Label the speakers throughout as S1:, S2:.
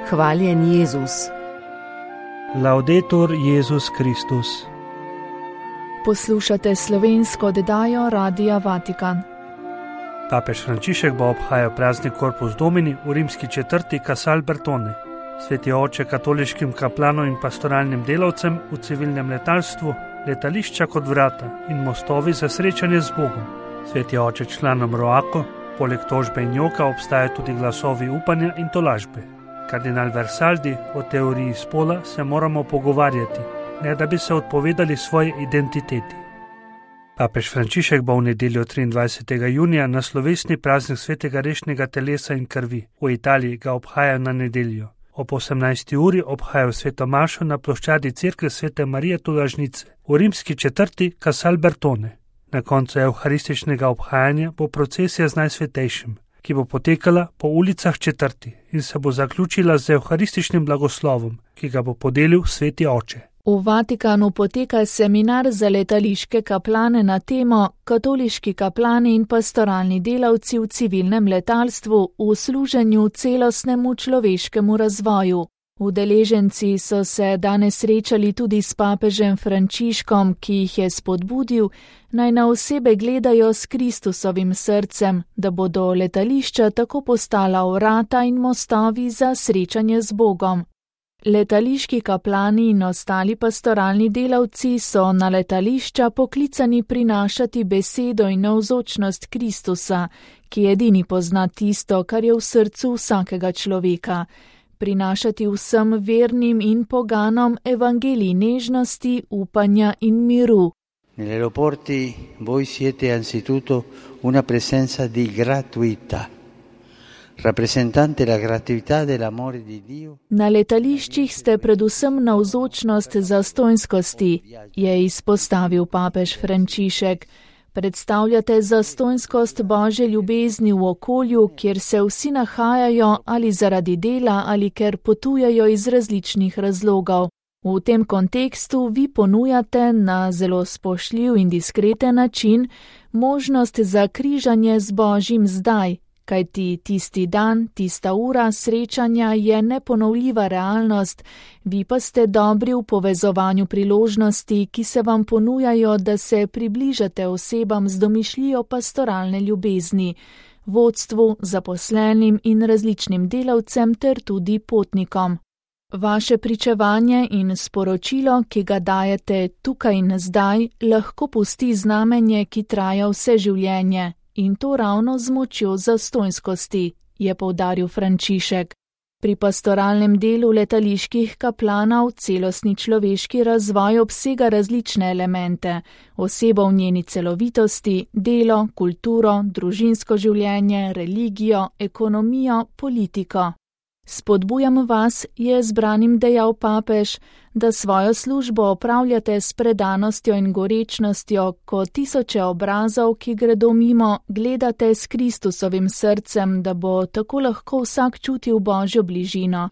S1: Hvaljen Jezus.
S2: Laudetur Jezus Kristus.
S3: Poslušate slovensko oddajo Radia Vatikan.
S2: Papež Frančišek bo obhajal praznik Corpus Domini v rimski četrti Casal Bertone. Sveti oče katoliškim kaplanom in pastoralnim delavcem v civilnem letalstvu, letališča kot vrata in mostovi za srečanje z Bogom. Sveti oče članom Roako, poleg tožbe in joka obstajajo tudi glasovi upanja in tolažbe. Kardinal Versaldi, o teoriji spola se moramo pogovarjati, ne da bi se odpovedali svoji identiteti. Papež Frančišek bo v nedeljo 23. junija na slovesni praznik svetega rešnega telesa in krvi. V Italiji ga obhajajo na nedeljo. Ob 18. uri obhajajo sveto mašo na ploščadi cerkve svete Marije Tolažnice v rimski četrti Casal Bertone. Na koncu evharističnega obhajanja bo procesija z Najsvetejšim, ki bo potekala po ulicah četrti in se bo zaključila z evharističnim blagoslovom, ki ga bo podelil sveti oče.
S3: V Vatikanu poteka seminar za letališke kaplane na temo Katoliški kaplani in pastoralni delavci v civilnem letalstvu v služenju celostnemu človeškemu razvoju. Udeleženci so se danes srečali tudi s papežem Frančiškom, ki jih je spodbudil, naj na osebe gledajo s Kristusovim srcem, da bodo letališča tako postala vrata in mostovi za srečanje z Bogom. Letališki kaplani in ostali pastoralni delavci so na letališča poklicani prinašati besedo in navzočnost Kristusa, ki edini pozna tisto, kar je v srcu vsakega človeka. Prinašati vsem vernim in poganom evangelij nežnosti, upanja in miru.
S4: Negli aeroporti voi siete anzitutto una presenza di gratuità, rappresentante la gratuità dell'amore di Dio.
S3: Na letališčih ste predvsem navzočnost zastonjskosti, je izpostavil papež Frančišek. Predstavljate zastonjskost Božje ljubezni v okolju, kjer se vsi nahajajo ali zaradi dela ali ker potujejo iz različnih razlogov. V tem kontekstu vi ponujate na zelo spoštljiv in diskreten način možnost za križanje z Božjim zdaj, kajti tisti dan, tista ura srečanja je neponovljiva realnost, vi pa ste dobri v povezovanju priložnosti, ki se vam ponujajo, da se približate osebam z domišljijo pastoralne ljubezni, vodstvu, zaposlenim in različnim delavcem ter tudi potnikom. Vaše pričevanje in sporočilo, ki ga dajete tukaj in zdaj, lahko pusti znamenje, ki traja vse življenje. In to ravno z močjo zastonjskosti, je poudaril Frančišek. Pri pastoralnem delu letaliških kaplanov celostni človeški razvoj obsega različne elemente, osebo v njeni celovitosti, delo, kulturo, družinsko življenje, religijo, ekonomijo, politiko. Spodbujam vas, je zbranim dejal papež, da svojo službo opravljate s predanostjo in gorečnostjo, ko tisoče obrazov, ki gredo mimo, gledate s Kristusovim srcem, da bo tako lahko vsak čutil Božjo bližino.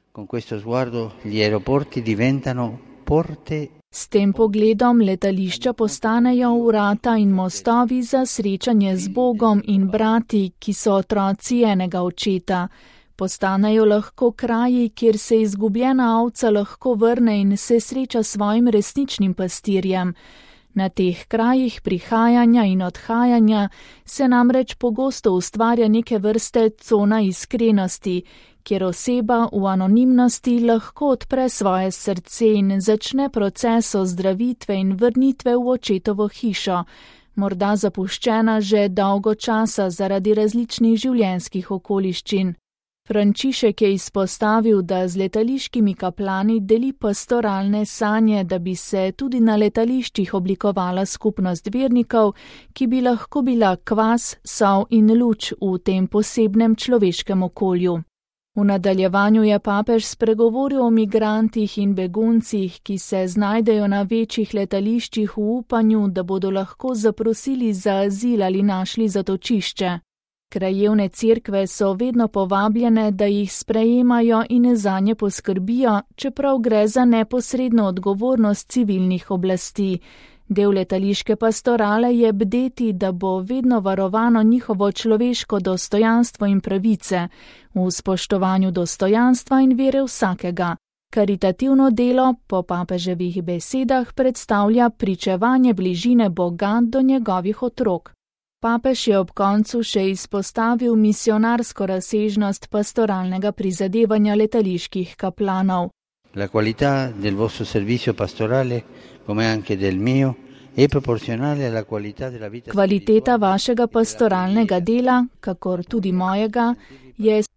S3: S tem pogledom letališča postanejo vrata in mostovi za srečanje z Bogom in brati, ki so otroci enega očeta. Postanejo lahko kraji, kjer se izgubljena ovca lahko vrne in se sreča s svojim resničnim pastirjem. Na teh krajih prihajanja in odhajanja se namreč pogosto ustvarja neke vrste cona iskrenosti, kjer oseba v anonimnosti lahko odpre svoje srce in začne proces ozdravitve in vrnitve v očetovo hišo, morda zapuščena že dolgo časa zaradi različnih življenjskih okoliščin. Frančišek je izpostavil, da z letališkimi kaplani deli pastoralne sanje, da bi se tudi na letališčih oblikovala skupnost vernikov, ki bi lahko bila kvas, sol in luč v tem posebnem človeškem okolju. V nadaljevanju je papež spregovoril o migrantih in beguncih, ki se znajdejo na večjih letališčih v upanju, da bodo lahko zaprosili za azil ali našli zatočišče. Krajevne cerkve so vedno povabljene, da jih sprejemajo in zanje poskrbijo, čeprav gre za neposredno odgovornost civilnih oblasti. Del letališke pastorale je bdeti, da bo vedno varovano njihovo človeško dostojanstvo in pravice, v spoštovanju dostojanstva in vere vsakega. Karitativno delo po papeževih besedah predstavlja pričevanje bližine Boga do njegovih otrok. Papež je ob koncu še izpostavil misionarsko razsežnost pastoralnega prizadevanja letaliških kaplanov.
S4: La qualità del vostro servizio pastorale, come anche del mio, è proporzionale alla qualità della vita.
S3: Kvaliteta vašega pastoralnega dela, kakor tudi mojega, je